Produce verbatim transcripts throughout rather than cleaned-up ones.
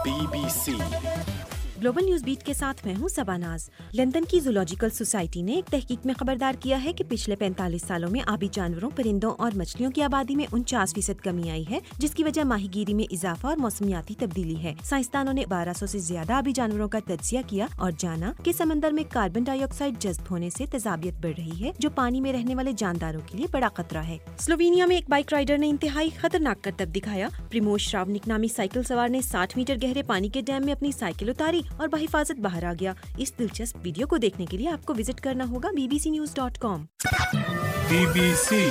Be B C global news beat کے ساتھ میں ہوں سباناز۔ لندن کی زولوجیکل سوسائٹی نے ایک تحقیق میں خبردار کیا ہے کہ پچھلے پینتالیس سالوں میں آبی جانوروں، پرندوں اور مچھلیوں کی آبادی میں انچاس فیصد کمی آئی ہے، جس کی وجہ ماہی گیری میں اضافہ اور موسمیاتی تبدیلی ہے۔ سائنسدانوں نے بارہ سو سے زیادہ آبی جانوروں کا تجزیہ کیا اور جانا کہ سمندر میں کاربن ڈائی آکسائڈ جذب ہونے سے تیزابیت بڑھ رہی ہے، جو پانی میں رہنے والے جانداروں کے لیے بڑا خطرہ ہے۔ سلووینیا میں ایک بائک رائڈر نے انتہائی خطرناک کرتب دکھایا۔ پریموش شراونک نامی سائیکل سوار نے ساٹھ میٹر گہرے پانی کے ڈیم میں اپنی سائیکل اتاری اور بحفاظت باہر آ گیا۔ اس دلچسپ ویڈیو کو دیکھنے کے لیے آپ کو وزٹ کرنا ہوگا B B C news dot com. B B C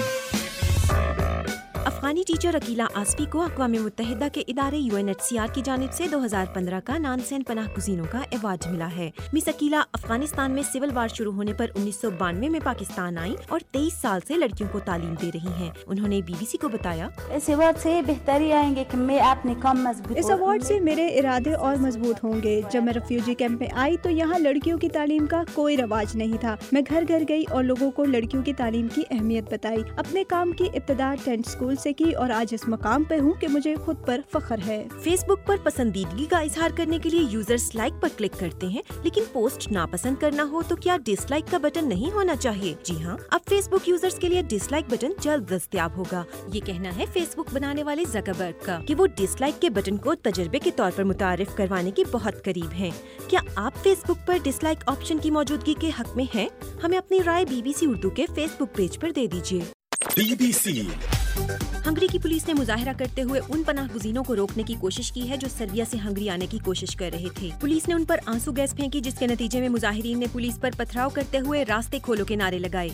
افغانی ٹیچر عقیلہ آصفی کو اقوام متحدہ کے ادارے U N H C R کی جانب سے دو ہزار پندرہ کا نانسین پناہ گزینوں کا ایوارڈ ملا ہے۔ مس عقیلہ افغانستان میں سول وار شروع ہونے پر انیس سو بانوے میں پاکستان آئیں اور تیئیس سال سے لڑکیوں کو تعلیم دے رہی ہیں۔ انہوں نے بی بی سی کو بتایا، اس ایوارڈ سے بہتری آئیں گے کہ میں اپنے کام مضبوط اس ایوارڈ سے میرے ارادے اور مضبوط ہوں گے۔ جب میں ریفیوجی کیمپ میں آئی تو یہاں لڑکیوں کی تعلیم کا کوئی رواج نہیں تھا۔ میں گھر گھر گئی اور لوگوں کو لڑکیوں کی تعلیم کی اہمیت بتائی۔ اپنے کام کی ابتدا ٹینٹ اسکول سے کی اور آج اس مقام پہ ہوں کہ مجھے خود پر فخر ہے۔ فیس بک پر پسندیدگی کا اظہار کرنے کے لیے یوزرز لائک پر کلک کرتے ہیں، لیکن پوسٹ ناپسند کرنا ہو تو کیا ڈس لائک کا بٹن نہیں ہونا چاہیے؟ جی ہاں، اب فیس بک یوزرز کے لیے ڈس لائک بٹن جلد دستیاب ہوگا۔ یہ کہنا ہے فیس بک بنانے والے زکربرگ کا کہ وہ ڈس لائک کے بٹن کو تجربے کے طور پر متعارف کروانے کے بہت قریب ہیں۔ کیا آپ فیس بک پر ڈس لائک آپشن کی موجودگی کے حق میں ہیں؟ ہمیں اپنی رائے بی بی سی اردو کے فیس بک پیج پر دے دیجیے۔ بی بی سی ہنگری کی پولیس نے مظاہرہ کرتے ہوئے ان پناہ گزینوں کو روکنے کی کوشش کی ہے جو سربیا سے ہنگری آنے کی کوشش کر رہے تھے۔ پولیس نے ان پر آنسو گیس پھینکی، جس کے نتیجے میں مظاہرین نے پولیس پر پتھراؤ کرتے ہوئے راستے کھولو کے نعرے لگائے۔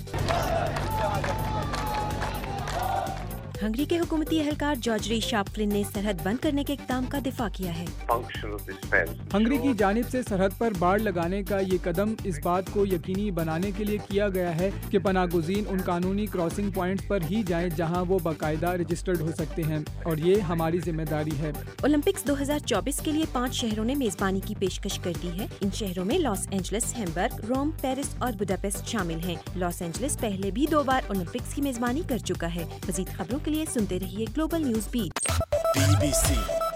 ہنگری کے حکومتی اہلکار جارج شاپفلن نے سرحد بند کرنے کے اقدام کا دفاع کیا ہے۔ ہنگری کی جانب سے سرحد پر باڑ لگانے کا یہ قدم اس بات کو یقینی بنانے کے لیے کیا گیا ہے کہ پناہ گزین ان قانونی کراسنگ پوائنٹس پر ہی جائیں جہاں وہ باقاعدہ رجسٹرڈ ہو سکتے ہیں، اور یہ ہماری ذمہ داری ہے۔ اولمپکس دو ہزار چوبیس کے لیے پانچ شہروں نے میزبانی کی پیشکش کر دی ہے۔ ان شہروں میں Los Angeles, Hamburg, Rome, Paris اور بڈاپیسٹ شامل ہیں۔ لاس اینجلس پہلے بھی دو بار اولمپکس کی میزبانی کر چکا ہے۔ مزید خبروں کے لیے سنتے رہیے global news beat. B B سی